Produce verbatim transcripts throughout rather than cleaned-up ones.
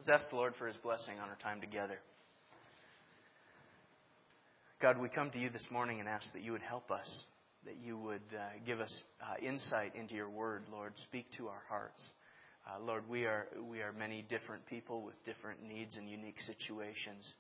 Let's ask the Lord for His blessing on our time together. God, we come to You this morning and ask that You would help us, that You would uh, give us uh, insight into Your Word, Lord. Speak to our hearts. Uh, Lord, we are we are many different people with different needs and unique situations.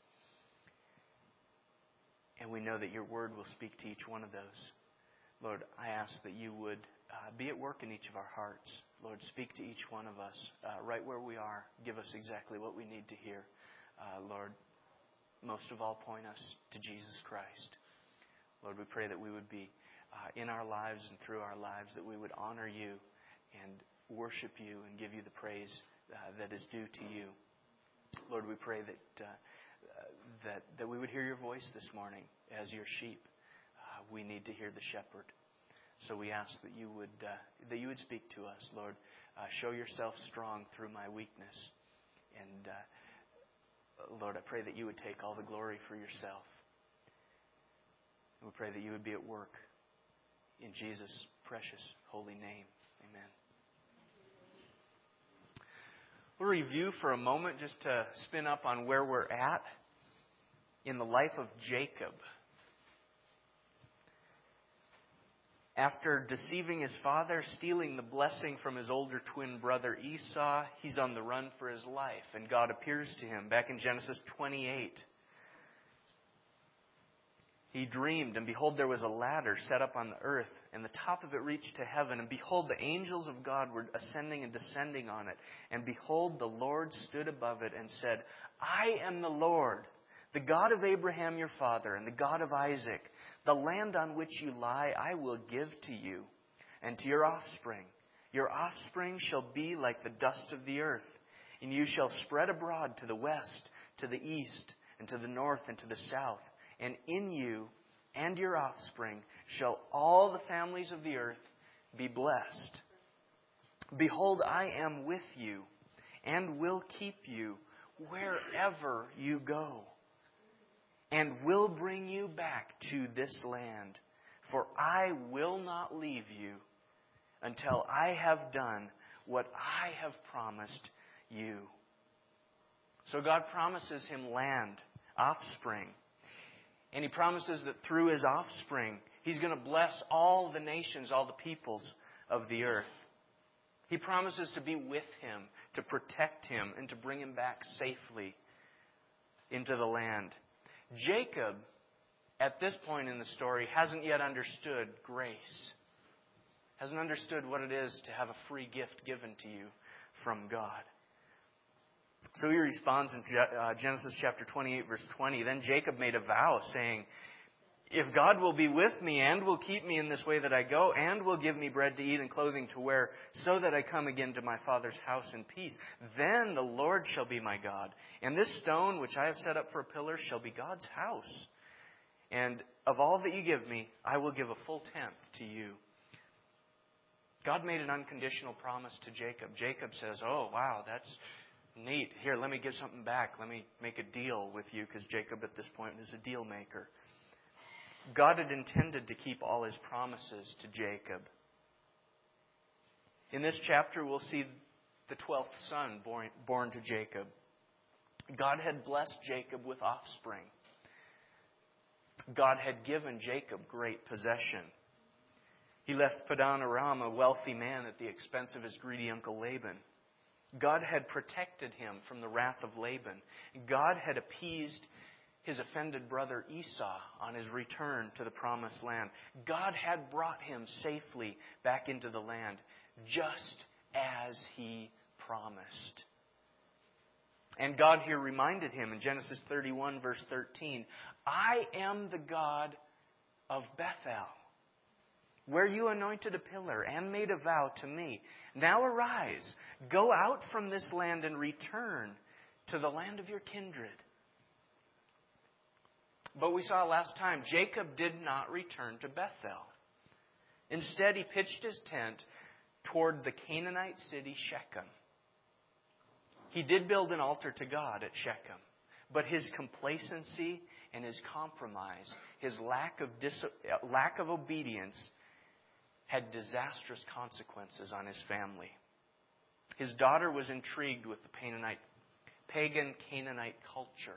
And we know that Your Word will speak to each one of those. Lord, I ask that You would uh, be at work in each of our hearts. Lord, speak to each one of us uh, right where we are. Give us exactly what we need to hear. Uh, Lord, most of all, point us to Jesus Christ. Lord, we pray that we would be uh, in our lives and through our lives, that we would honor You and worship You and give You the praise uh, that is due to You. Lord, we pray that, uh, that, that we would hear Your voice this morning as Your sheep. Uh, we need to hear the shepherd. So we ask that You would uh, that You would speak to us, Lord. Uh, show Yourself strong through my weakness. And uh, Lord, I pray that You would take all the glory for Yourself. And we pray that You would be at work in Jesus' precious holy name. Amen. We'll review for a moment just to spin up on where we're at in the life of Jacob. After deceiving his father, stealing the blessing from his older twin brother Esau, he's on the run for his life. And God appears to him back in Genesis twenty-eight. He dreamed, and behold, there was a ladder set up on the earth, and the top of it reached to heaven. And behold, the angels of God were ascending and descending on it. And behold, the Lord stood above it and said, I am the Lord, the God of Abraham your father, and the God of Isaac. The land on which you lie I will give to you, and to your offspring. Your offspring shall be like the dust of the earth, and you shall spread abroad to the west, to the east, and to the north, and to the south. And in you and your offspring shall all the families of the earth be blessed. Behold, I am with you, and will keep you wherever you go, and will bring you back to this land. For I will not leave you until I have done what I have promised you. So God promises him land, offspring. And He promises that through his offspring, He's going to bless all the nations, all the peoples of the earth. He promises to be with him, to protect him, and to bring him back safely into the land. Jacob, at this point in the story, hasn't yet understood grace. Hasn't understood what it is to have a free gift given to you from God. So he responds in Genesis chapter twenty-eight, verse twenty. Then Jacob made a vow, saying, if God will be with me and will keep me in this way that I go, and will give me bread to eat and clothing to wear, so that I come again to my father's house in peace, then the Lord shall be my God. And this stone which I have set up for a pillar shall be God's house. And of all that you give me, I will give a full tenth to you. God made an unconditional promise to Jacob. Jacob says, oh, wow, that's neat. Here, let me give something back. Let me make a deal with you, because Jacob at this point is a deal maker. God had intended to keep all His promises to Jacob. In this chapter, we'll see the twelfth son born, born to Jacob. God had blessed Jacob with offspring. God had given Jacob great possession. He left Paddan Aram a wealthy man at the expense of his greedy uncle Laban. God had protected him from the wrath of Laban. God had appeased his offended brother Esau on his return to the promised land. God had brought him safely back into the land, just as He promised. And God here reminded him in Genesis thirty-one, verse thirteen, I am the God of Bethel, where you anointed a pillar and made a vow to me. Now arise, go out from this land and return to the land of your kindred. But we saw last time, Jacob did not return to Bethel. Instead, he pitched his tent toward the Canaanite city Shechem. He did build an altar to God at Shechem, but his complacency and his compromise, his lack of dis- lack of obedience, had disastrous consequences on his family. His daughter was intrigued with the Canaanite, pagan Canaanite culture.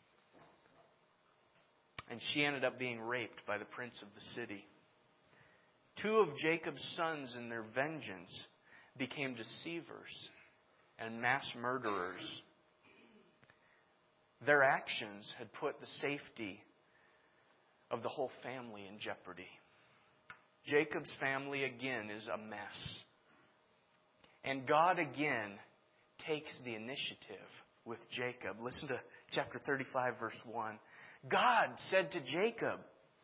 And she ended up being raped by the prince of the city. Two of Jacob's sons, in their vengeance, became deceivers and mass murderers. Their actions had put the safety of the whole family in jeopardy. Jacob's family again is a mess. And God again takes the initiative with Jacob. Listen to chapter thirty-five, verse one. God said to Jacob,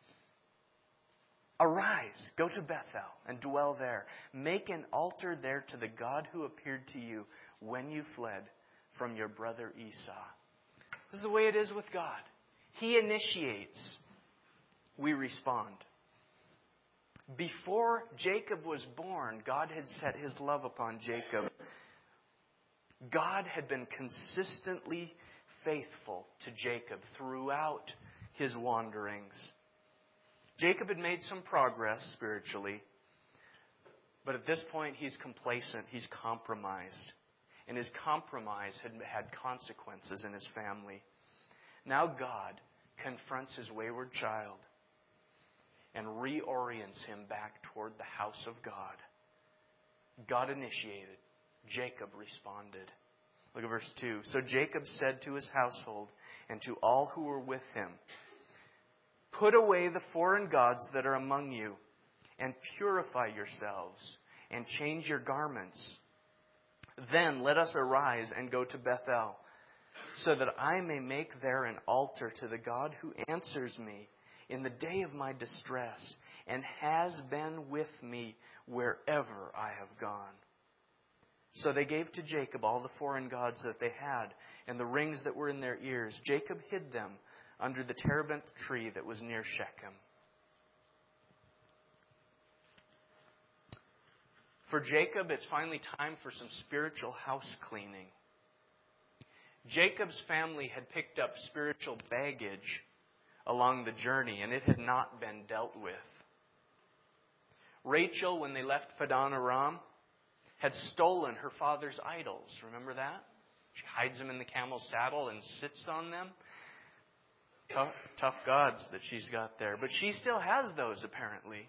"Arise, go to Bethel and dwell there. Make an altar there to the God who appeared to you when you fled from your brother Esau." This is the way it is with God. He initiates. We respond. Before Jacob was born, God had set His love upon Jacob. God had been consistently faithful to Jacob throughout his wanderings. Jacob had made some progress spiritually, but at this point he's complacent, he's compromised. And his compromise had had consequences in his family. Now God confronts his wayward child and reorients him back toward the house of God. God initiated. Jacob responded. Look at verse two. So Jacob said to his household and to all who were with him, "Put away the foreign gods that are among you, and purify yourselves, and change your garments. Then let us arise and go to Bethel, so that I may make there an altar to the God who answers me in the day of my distress, and has been with me wherever I have gone." So they gave to Jacob all the foreign gods that they had, and the rings that were in their ears. Jacob hid them under the terebinth tree that was near Shechem. For Jacob, it's finally time for some spiritual house cleaning. Jacob's family had picked up spiritual baggage along the journey, and it had not been dealt with. Rachel, when they left Padan Aram, had stolen her father's idols. Remember that? She hides them in the camel's saddle and sits on them. Tough, tough gods that she's got there. But she still has those, apparently.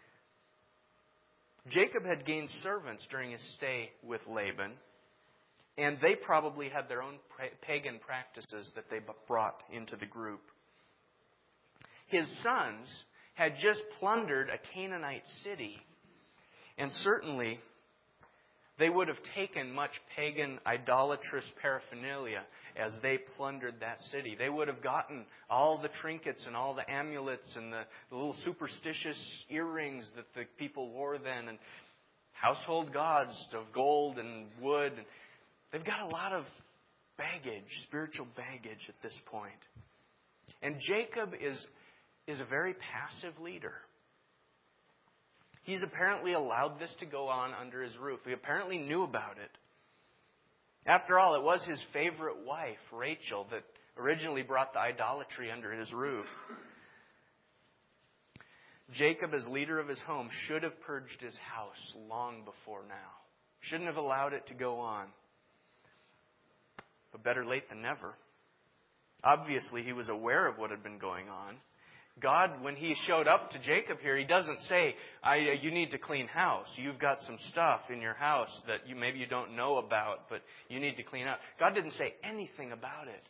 Jacob had gained servants during his stay with Laban, and they probably had their own pagan practices that they brought into the group. His sons had just plundered a Canaanite city, and certainly they would have taken much pagan, idolatrous paraphernalia as they plundered that city. They would have gotten all the trinkets and all the amulets and the, the little superstitious earrings that the people wore then, and household gods of gold and wood. They've got a lot of baggage, spiritual baggage at this point. And Jacob is, is a very passive leader. He's apparently allowed this to go on under his roof. He apparently knew about it. After all, it was his favorite wife, Rachel, that originally brought the idolatry under his roof. Jacob, as leader of his home, should have purged his house long before now. Shouldn't have allowed it to go on. But better late than never. Obviously, he was aware of what had been going on. God, when He showed up to Jacob here, He doesn't say, I, you need to clean house. You've got some stuff in your house that you maybe you don't know about, but you need to clean up. God didn't say anything about it.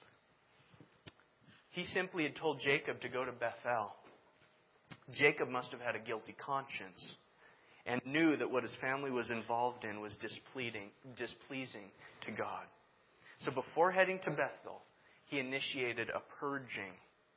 He simply had told Jacob to go to Bethel. Jacob must have had a guilty conscience and knew that what his family was involved in was displeasing, displeasing to God. So before heading to Bethel, he initiated a purging.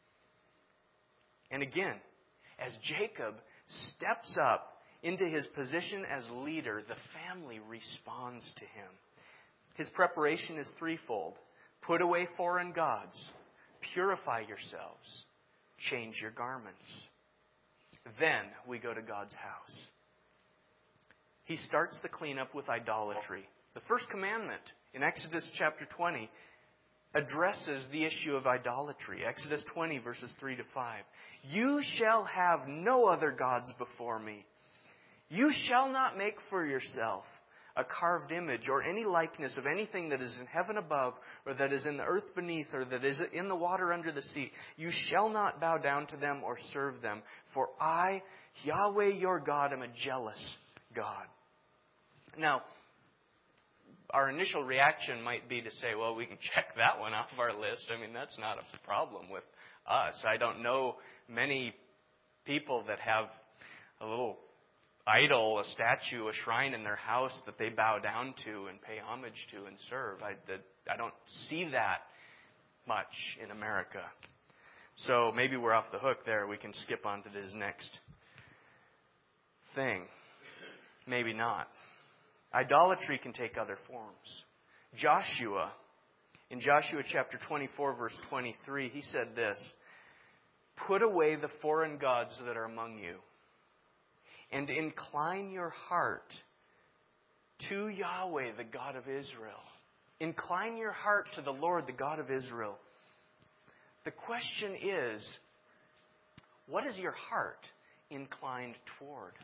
And again, as Jacob steps up into his position as leader, the family responds to him. His preparation is threefold. Put away foreign gods. Purify yourselves. Change your garments. Then we go to God's house. He starts the cleanup with idolatry. The first commandment in Exodus chapter twenty addresses the issue of idolatry. Exodus twenty, verses three to five. You shall have no other gods before me. You shall not make for yourself a carved image, or any likeness of anything that is in heaven above, or that is in the earth beneath, or that is in the water under the sea. You shall not bow down to them or serve them. For I, Yahweh your God, am a jealous God. Now, our initial reaction might be to say, well, we can check that one off of our list. I mean, that's not a problem with us. I don't know many people that have a little idol, a statue, a shrine in their house that they bow down to and pay homage to and serve. I, that, I don't see that much in America. So maybe we're off the hook there. We can skip on to this next thing. Maybe not. Idolatry can take other forms. Joshua, in Joshua chapter twenty-four, verse twenty-three, he said this, "Put away the foreign gods that are among you, and incline your heart to Yahweh, the God of Israel." Incline your heart to the Lord, the God of Israel. The question is, what is your heart inclined toward?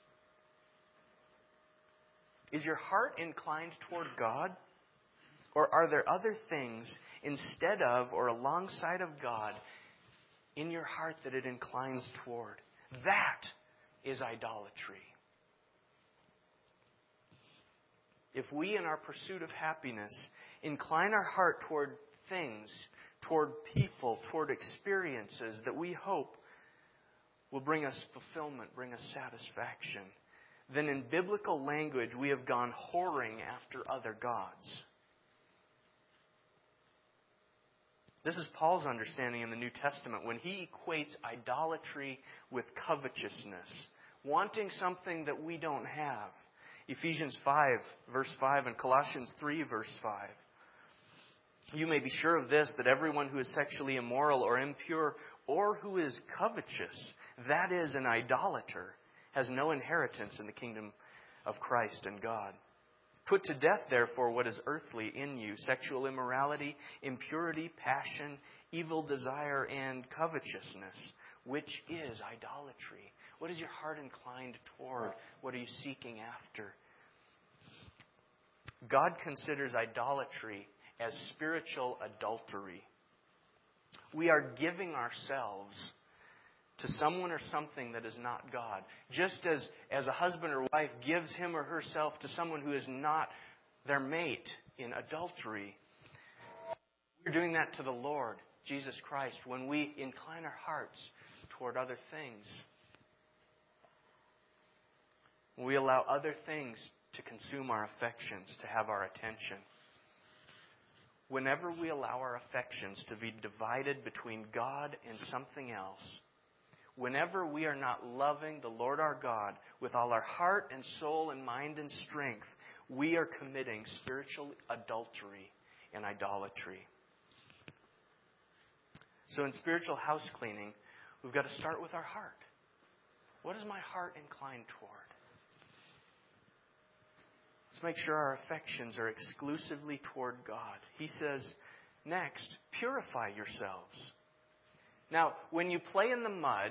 Is your heart inclined toward God? Or are there other things instead of or alongside of God in your heart that it inclines toward? That is idolatry. If we, in our pursuit of happiness, incline our heart toward things, toward people, toward experiences that we hope will bring us fulfillment, bring us satisfaction, then in biblical language we have gone whoring after other gods. This is Paul's understanding in the New Testament when he equates idolatry with covetousness, wanting something that we don't have. Ephesians five, verse five, and Colossians three, verse five. You may be sure of this, that everyone who is sexually immoral or impure or who is covetous, that is, an idolater, has no inheritance in the kingdom of Christ and God. Put to death, therefore, what is earthly in you: sexual immorality, impurity, passion, evil desire, and covetousness, which is idolatry. What is your heart inclined toward? What are you seeking after? God considers idolatry as spiritual adultery. We are giving ourselves to someone or something that is not God. Just as, as a husband or wife gives him or herself to someone who is not their mate in adultery, we're doing that to the Lord, Jesus Christ, when we incline our hearts toward other things. When we allow other things to consume our affections, to have our attention. Whenever we allow our affections to be divided between God and something else, whenever we are not loving the Lord our God with all our heart and soul and mind and strength, we are committing spiritual adultery and idolatry. So in spiritual house cleaning, we've got to start with our heart. What is my heart inclined toward? Let's make sure our affections are exclusively toward God. He says, next, purify yourselves. Now, when you play in the mud,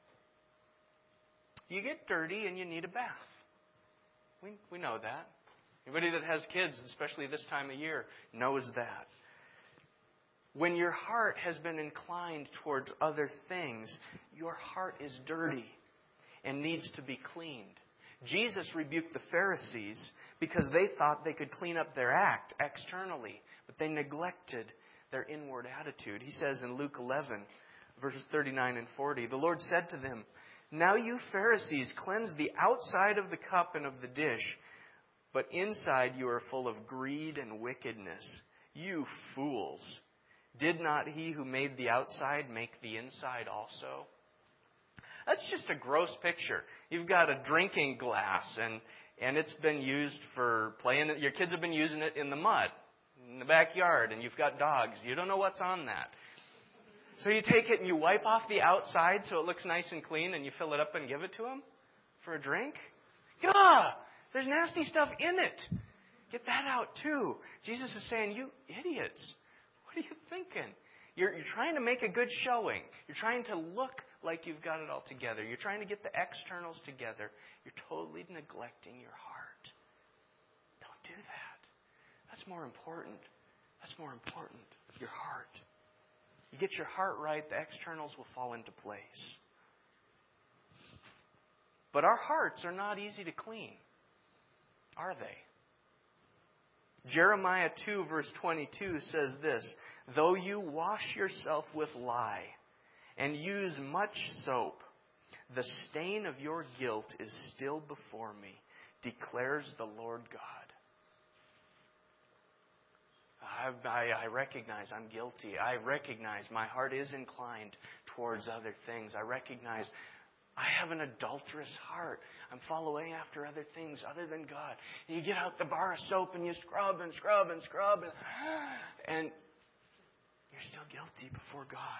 you get dirty and you need a bath. We, we know that. Anybody that has kids, especially this time of year, knows that. When your heart has been inclined towards other things, your heart is dirty and needs to be cleaned. Jesus rebuked the Pharisees because they thought they could clean up their act externally, but they neglected their inward attitude. He says in Luke eleven, verses thirty-nine and forty, the Lord said to them, "Now you Pharisees cleanse the outside of the cup and of the dish, but inside you are full of greed and wickedness. You fools! Did not he who made the outside make the inside also?" That's just a gross picture. You've got a drinking glass, and, and it's been used for playing. Your kids have been using it in the mud, in the backyard, and you've got dogs. You don't know what's on that. So you take it and you wipe off the outside so it looks nice and clean, and you fill it up and give it to them for a drink? Gah! There's nasty stuff in it. Get that out too. Jesus is saying, you idiots, what are you thinking? You're, you're trying to make a good showing. You're trying to look like you've got it all together. You're trying to get the externals together. You're totally neglecting your heart. do that. That's more important. That's more important. Your heart. You get your heart right, the externals will fall into place. But our hearts are not easy to clean, are they? Jeremiah two verse twenty-two says this, though you wash yourself with lye and use much soap, the stain of your guilt is still before me, declares the Lord God. I, I, I recognize I'm guilty. I recognize my heart is inclined towards other things. I recognize I have an adulterous heart. I'm following after other things other than God. And you get out the bar of soap and you scrub and scrub and scrub and, and you're still guilty before God.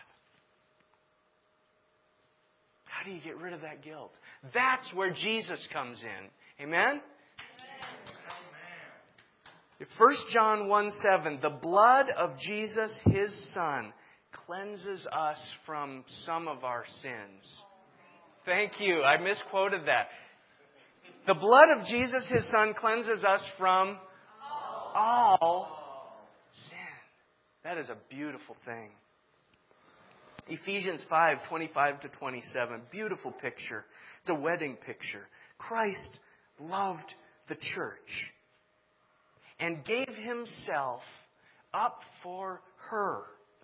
How do you get rid of that guilt? That's where Jesus comes in. Amen? First John one seven, the blood of Jesus, His Son, cleanses us from some of our sins. Thank you. I misquoted that. The blood of Jesus, His Son, cleanses us from all sin. That is a beautiful thing. Ephesians five twenty-five to twenty-seven, beautiful picture. It's a wedding picture. Christ loved the church and gave Himself up for her,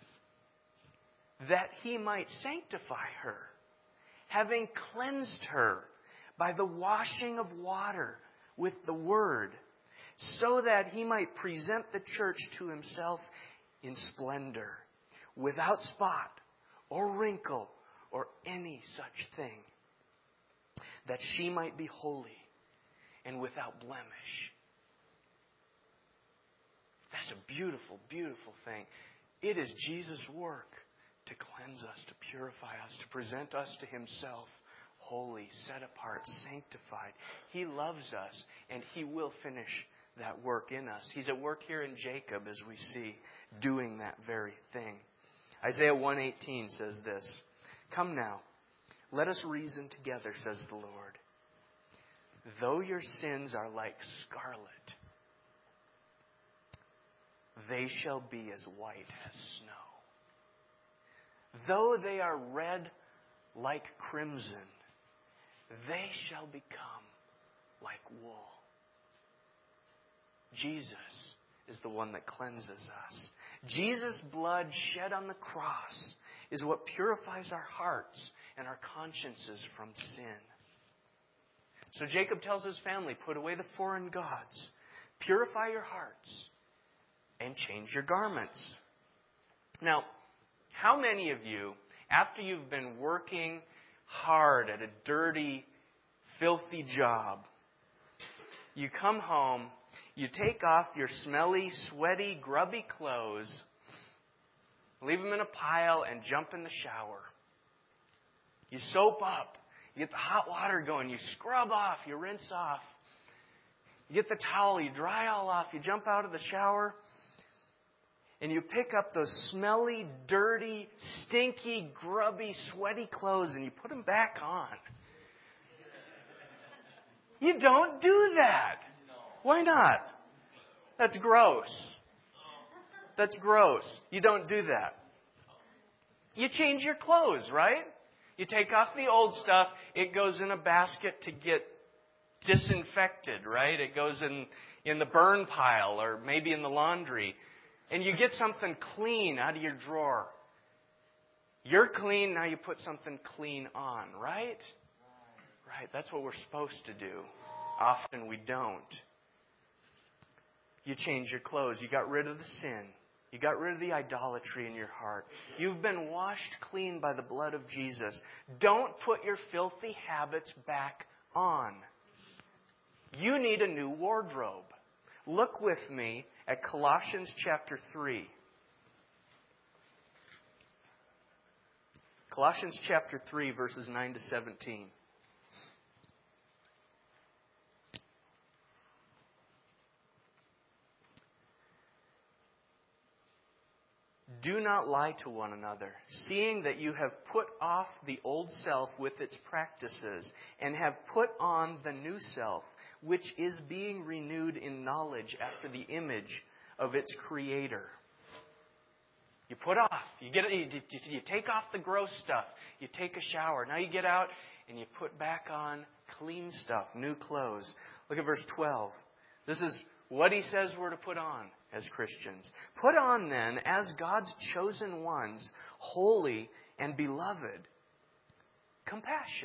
that He might sanctify her, having cleansed her by the washing of water with the Word, so that He might present the church to Himself in splendor, without spot or wrinkle or any such thing, that she might be holy and without blemish. That's a beautiful, beautiful thing. It is Jesus' work to cleanse us, to purify us, to present us to Himself holy, set apart, sanctified. He loves us, and He will finish that work in us. He's at work here in Jacob, as we see, doing that very thing. Isaiah one eighteen says this, come now, let us reason together, says the Lord. Though your sins are like scarlet, they shall be as white as snow. Though they are red like crimson, they shall become like wool. Jesus is the one that cleanses us. Jesus' blood shed on the cross is what purifies our hearts and our consciences from sin. So Jacob tells his family, put away the foreign gods, purify your hearts, and change your garments. Now, how many of you, after you've been working hard at a dirty, filthy job, you come home, you take off your smelly, sweaty, grubby clothes, leave them in a pile, and jump in the shower. You soap up. You get the hot water going. You scrub off. You rinse off. You get the towel. You dry all off. You jump out of the shower. And you pick up those smelly, dirty, stinky, grubby, sweaty clothes and you put them back on. You don't do that. Why not? That's gross. That's gross. You don't do that. You change your clothes, right? You take off the old stuff. It goes in a basket to get disinfected, right? It goes in, in the burn pile or maybe in the laundry. And you get something clean out of your drawer. You're clean, now you put something clean on, right? Right, that's what we're supposed to do. Often we don't. You change your clothes. You got rid of the sin. You got rid of the idolatry in your heart. You've been washed clean by the blood of Jesus. Don't put your filthy habits back on. You need a new wardrobe. Look with me at Colossians chapter three. Colossians chapter three, verses nine to seventeen. Do not lie to one another, seeing that you have put off the old self with its practices, and have put on the new self, which is being renewed in knowledge after the image of its Creator. You put off, you get, you, you take off the gross stuff. You take a shower. Now you get out and you put back on clean stuff, new clothes. Look at verse twelve. This is what he says we're to put on as Christians. Put on then, as God's chosen ones, holy and beloved, compassion,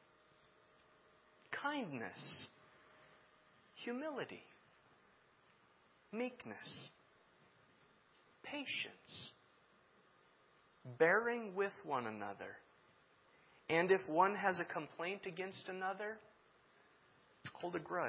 kindness, humility, meekness, patience, bearing with one another. And if one has a complaint against another, hold a grudge.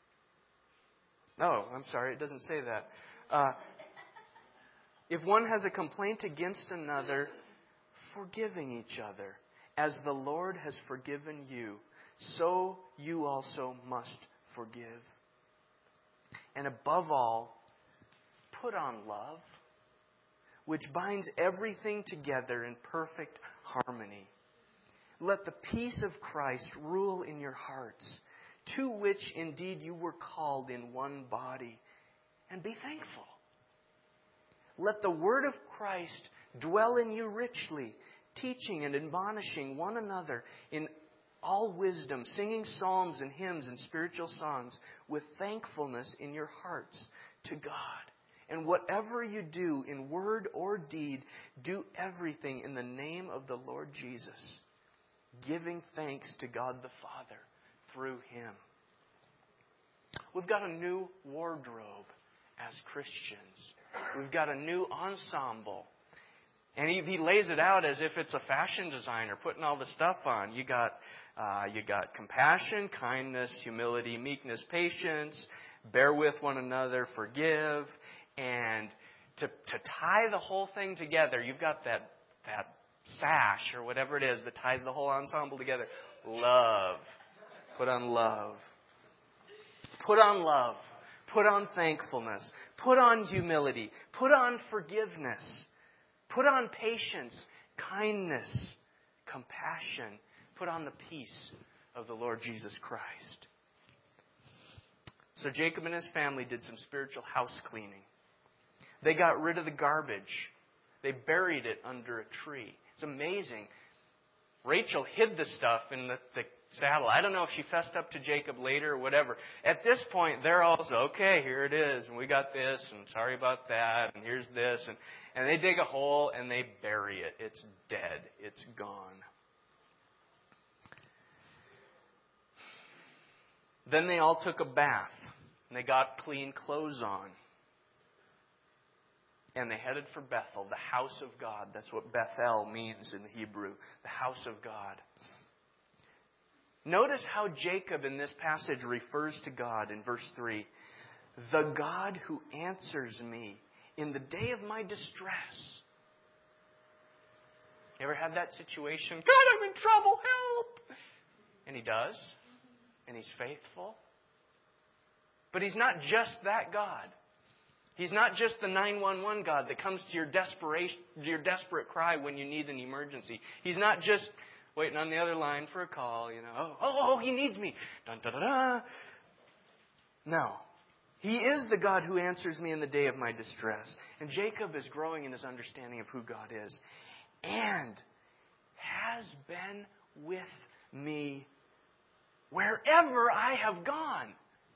Oh, I'm sorry, it doesn't say that. Uh, if one has a complaint against another, forgiving each other, as the Lord has forgiven you, so you also must forgive. And above all, put on love, which binds everything together in perfect harmony. Let the peace of Christ rule in your hearts, to which indeed you were called in one body, and be thankful. Let the word of Christ dwell in you richly, teaching and admonishing one another in all wisdom, singing psalms and hymns and spiritual songs with thankfulness in your hearts to God. And whatever you do in word or deed, do everything in the name of the Lord Jesus, giving thanks to God the Father through Him. We've got a new wardrobe as Christians. We've got a new ensemble. And he, he lays it out as if it's a fashion designer putting all the stuff on. You got, uh, you got compassion, kindness, humility, meekness, patience, bear with one another, forgive. And to, to tie the whole thing together, you've got that, that sash or whatever it is that ties the whole ensemble together. Love. Put on love. Put on love. Put on thankfulness. Put on humility. Put on forgiveness. Put on patience, kindness, compassion. Put on the peace of the Lord Jesus Christ. So Jacob and his family did some spiritual house cleaning. They got rid of the garbage. They buried it under a tree. It's amazing. Rachel hid the stuff in the, the saddle. I don't know if she fessed up to Jacob later or whatever. At this point, they're also, okay, here it is, and we got this, and sorry about that, and here's this. And, and they dig a hole, and they bury it. It's dead. It's gone. Then they all took a bath, and they got clean clothes on. And they headed for Bethel, the house of God. That's what Bethel means in the Hebrew, the house of God. Notice how Jacob in this passage refers to God in verse three. The God who answers me in the day of my distress. You ever had that situation? God, I'm in trouble, help! And He does. And He's faithful. But He's not just that God. He's not just the nine one one God that comes to your desperation, your desperate cry when you need an emergency. He's not just waiting on the other line for a call, you know. Oh, oh, oh He needs me. Dun, dun, dun, dun. No. He is the God who answers me in the day of my distress. And Jacob is growing in his understanding of who God is. And has been with me wherever I have gone.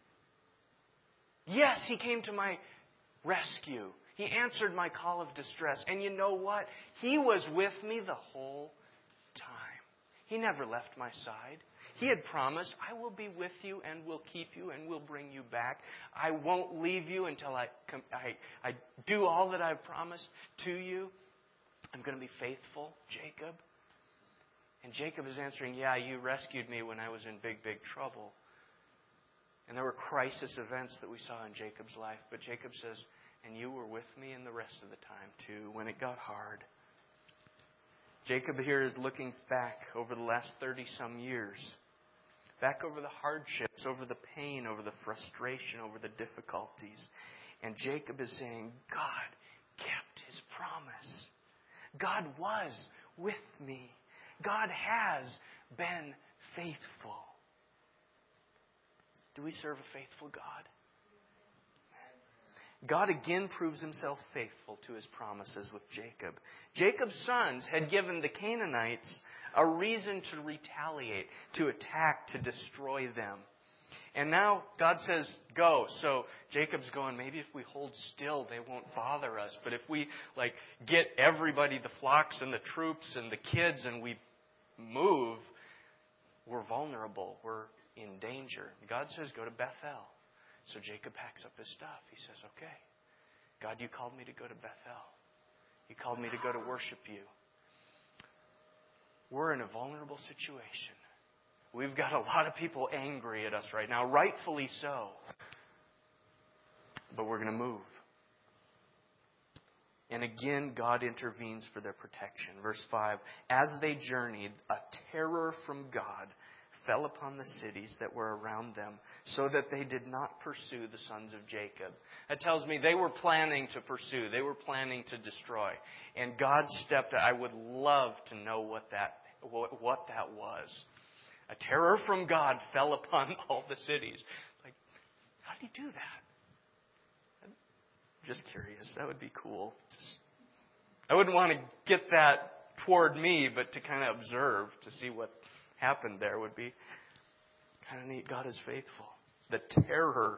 Yes, He came to my rescue. He answered my call of distress. And you know what? He was with me the whole time. He never left my side. He had promised, I will be with you and will keep you and will bring you back. I won't leave you until I, I, I do all that I've promised to you. I'm going to be faithful, Jacob. And Jacob is answering, yeah, you rescued me when I was in big, big trouble. And there were crisis events that we saw in Jacob's life. But Jacob says, and you were with me in the rest of the time too, when it got hard. Jacob here is looking back over the last thirty-some years. Back over the hardships, over the pain, over the frustration, over the difficulties. And Jacob is saying, God kept His promise. God was with me. God has been faithful. Do we serve a faithful God? God again proves himself faithful to his promises with Jacob. Jacob's sons had given the Canaanites a reason to retaliate, to attack, to destroy them. And now God says, go. So Jacob's going, maybe if we hold still, they won't bother us. But if we like get everybody, the flocks and the troops and the kids, and we move, we're vulnerable. We're in danger. God says, go to Bethel. So Jacob packs up his stuff. He says, okay, God, you called me to go to Bethel. You called me to go to worship you. We're in a vulnerable situation. We've got a lot of people angry at us right now, rightfully so. But we're going to move. And again, God intervenes for their protection. Verse five, as they journeyed, a terror from God fell upon the cities that were around them, so that they did not pursue the sons of Jacob. That tells me they were planning to pursue. They were planning to destroy. And God stepped in. I would love to know what that, what, what that was. A terror from God fell upon all the cities. Like, how did he do that? I'm just curious. That would be cool. Just, I wouldn't want to get that toward me, but to kind of observe, to see what happened there would be kind of neat. God is faithful. The terror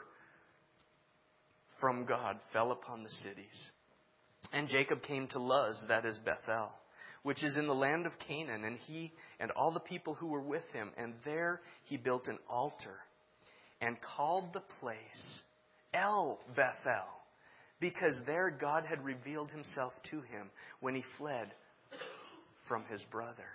from God fell upon the cities. And Jacob came to Luz, that is Bethel, which is in the land of Canaan, and he and all the people who were with him. And there he built an altar and called the place El Bethel, because there God had revealed himself to him when he fled from his brother.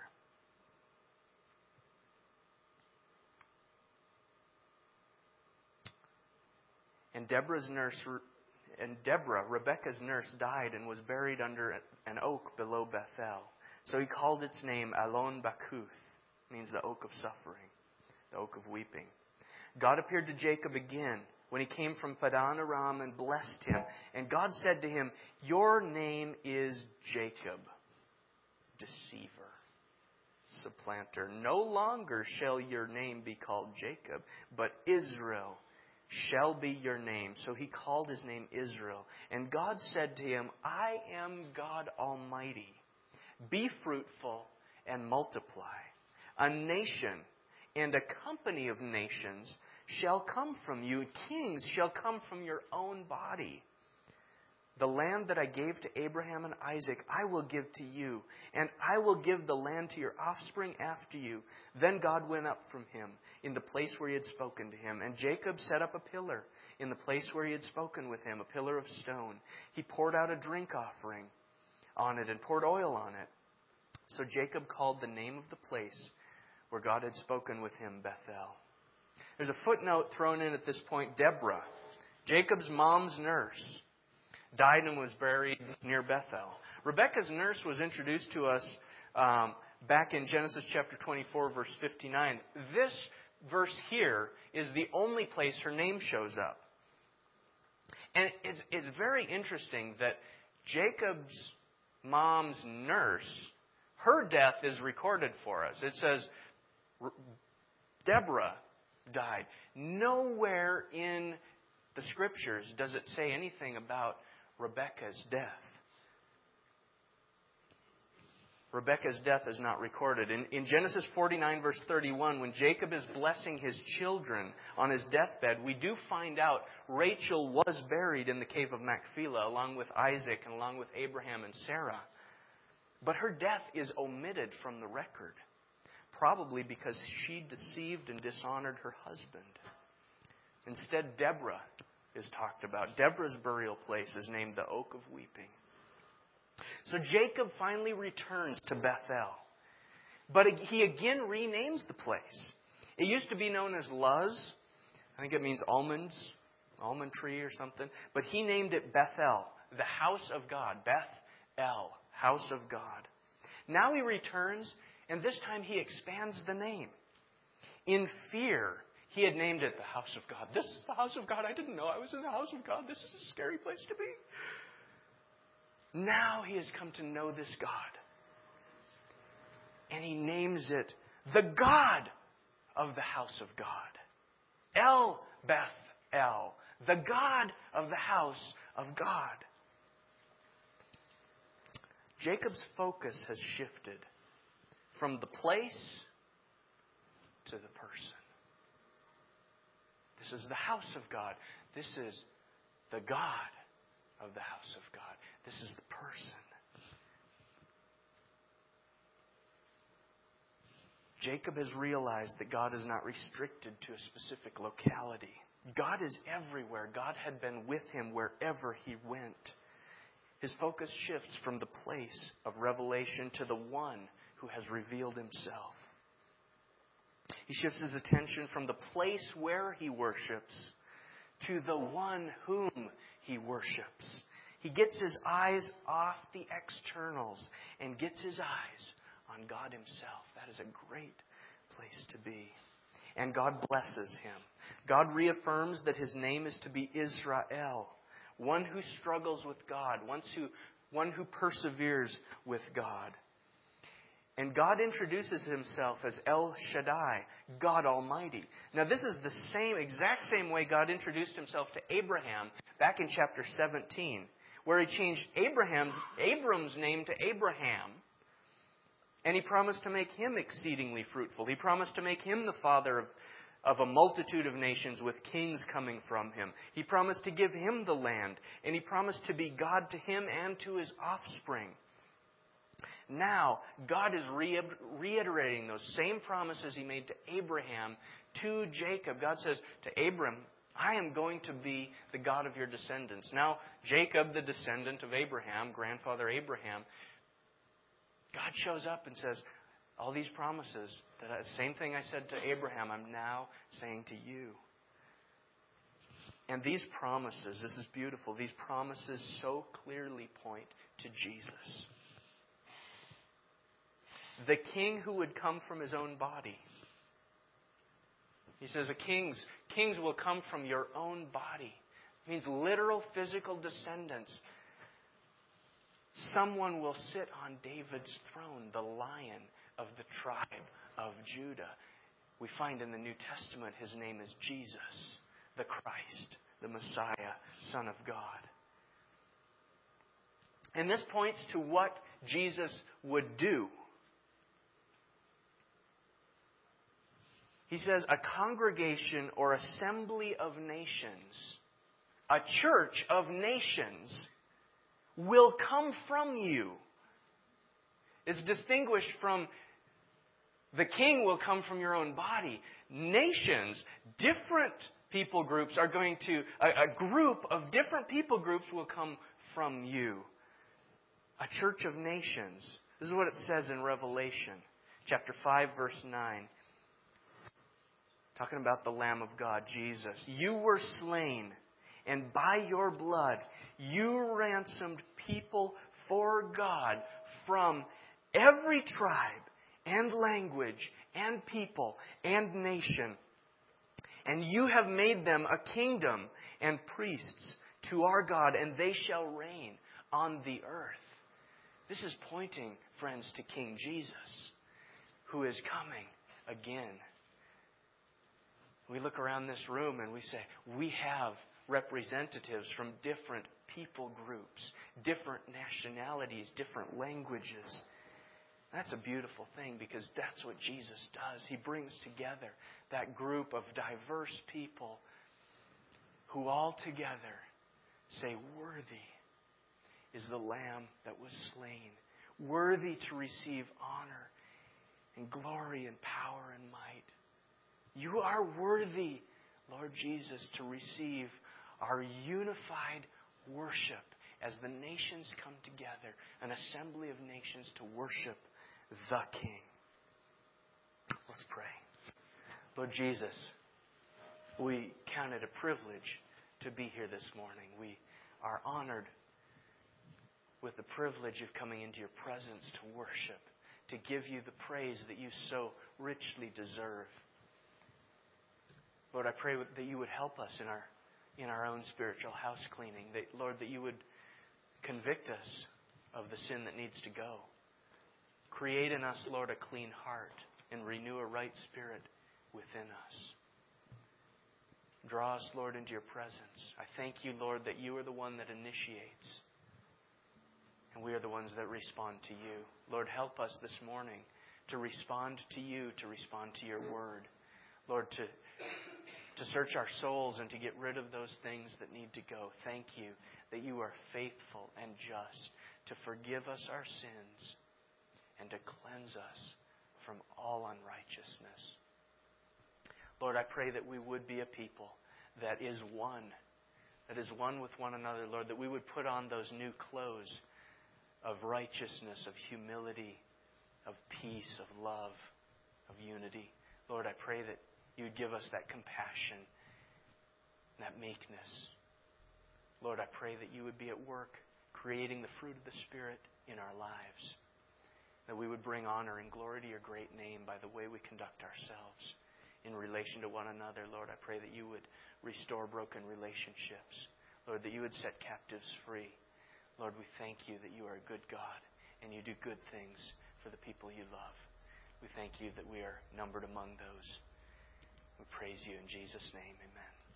And Deborah's nurse, and Deborah, Rebekah's nurse, died and was buried under an oak below Bethel. So he called its name Alon Bakuth, means the oak of suffering, the oak of weeping. God appeared to Jacob again when he came from Padan Aram and blessed him. And God said to him, your name is Jacob, deceiver, supplanter. No longer shall your name be called Jacob, but Israel shall be your name. So he called his name Israel. And God said to him, I am God Almighty. Be fruitful and multiply. A nation and a company of nations shall come from you. Kings shall come from your own body. The land that I gave to Abraham and Isaac, I will give to you, and I will give the land to your offspring after you. Then God went up from him in the place where he had spoken to him. And Jacob set up a pillar in the place where he had spoken with him, a pillar of stone. He poured out a drink offering on it and poured oil on it. So Jacob called the name of the place where God had spoken with him Bethel. There's a footnote thrown in at this point. Deborah, Jacob's mom's nurse, died and was buried near Bethel. Rebekah's nurse was introduced to us um, back in Genesis chapter twenty-four, verse fifty-nine. This verse here is the only place her name shows up. And it's, it's very interesting that Jacob's mom's nurse, her death is recorded for us. It says Deborah died. Nowhere in the Scriptures does it say anything about Rebekah's death. Rebekah's death is not recorded. In, in Genesis forty-nine, verse thirty-one, when Jacob is blessing his children on his deathbed, we do find out Rachel was buried in the cave of Machpelah along with Isaac and along with Abraham and Sarah. But her death is omitted from the record, probably because she deceived and dishonored her husband. Instead, Deborah is talked about. Deborah's burial place is named the Oak of Weeping. So Jacob finally returns to Bethel. But he again renames the place. It used to be known as Luz. I think it means almonds, almond tree or something. But he named it Bethel, the house of God. Beth-El, house of God. Now he returns, and this time he expands the name. In fear, he had named it the house of God. This is the house of God. I didn't know I was in the house of God. This is a scary place to be. Now he has come to know this God. And he names it the God of the house of God. El Beth-El, the God of the house of God. Jacob's focus has shifted from the place to the person. This is the house of God. This is the God of the house of God. This is the person. Jacob has realized that God is not restricted to a specific locality. God is everywhere. God had been with him wherever he went. His focus shifts from the place of revelation to the one who has revealed himself. He shifts his attention from the place where he worships to the one whom he worships. He gets his eyes off the externals and gets his eyes on God himself. That is a great place to be. And God blesses him. God reaffirms that his name is to be Israel, one who struggles with God, one who, one who perseveres with God. And God introduces himself as El Shaddai, God Almighty. Now this is the same, exact same way God introduced himself to Abraham back in chapter seventeen, where he changed Abraham's, Abram's name to Abraham. And he promised to make him exceedingly fruitful. He promised to make him the father of, of a multitude of nations with kings coming from him. He promised to give him the land. And he promised to be God to him and to his offspring. Now, God is reiterating those same promises he made to Abraham to Jacob. God says to Abram, I am going to be the God of your descendants. Now, Jacob, the descendant of Abraham, grandfather Abraham, God shows up and says, all these promises, that same thing I said to Abraham, I'm now saying to you. And these promises, this is beautiful, these promises so clearly point to Jesus. The king who would come from his own body. He says, a kings, kings will come from your own body. It means literal physical descendants. Someone will sit on David's throne, the Lion of the tribe of Judah. We find in the New Testament his name is Jesus, the Christ, the Messiah, Son of God. And this points to what Jesus would do. He says, a congregation or assembly of nations, a church of nations, will come from you. It's distinguished from the king will come from your own body. Nations, different people groups are going to, a, a group of different people groups will come from you. A church of nations. This is what it says in Revelation chapter five, verse nine. Talking about the Lamb of God, Jesus. You were slain, and by your blood you ransomed people for God from every tribe and language and people and nation. And you have made them a kingdom and priests to our God, and they shall reign on the earth. This is pointing, friends, to King Jesus, who is coming again. We look around this room and we say, we have representatives from different people groups, different nationalities, different languages. That's a beautiful thing because that's what Jesus does. He brings together that group of diverse people who all together say, worthy is the Lamb that was slain, worthy to receive honor and glory and power and might. You are worthy, Lord Jesus, to receive our unified worship as the nations come together, an assembly of nations to worship the King. Let's pray. Lord Jesus, we count it a privilege to be here this morning. We are honored with the privilege of coming into your presence to worship, to give you the praise that you so richly deserve. Lord, I pray that you would help us in our in our own spiritual house cleaning. That, Lord, that you would convict us of the sin that needs to go. Create in us, Lord, a clean heart and renew a right spirit within us. Draw us, Lord, into your presence. I thank you, Lord, that you are the one that initiates. And we are the ones that respond to you. Lord, help us this morning to respond to you, to respond to your word. Lord, to, to search our souls and to get rid of those things that need to go. Thank you that you are faithful and just to forgive us our sins and to cleanse us from all unrighteousness. Lord, I pray that we would be a people that is one, that is one with one another, Lord, that we would put on those new clothes of righteousness, of humility, of peace, of love, of unity. Lord, I pray that you would give us that compassion, that meekness. Lord, I pray that you would be at work creating the fruit of the Spirit in our lives, that we would bring honor and glory to your great name by the way we conduct ourselves in relation to one another. Lord, I pray that you would restore broken relationships. Lord, that you would set captives free. Lord, we thank you that you are a good God and you do good things for the people you love. We thank you that we are numbered among those. We praise you in Jesus' name. Amen.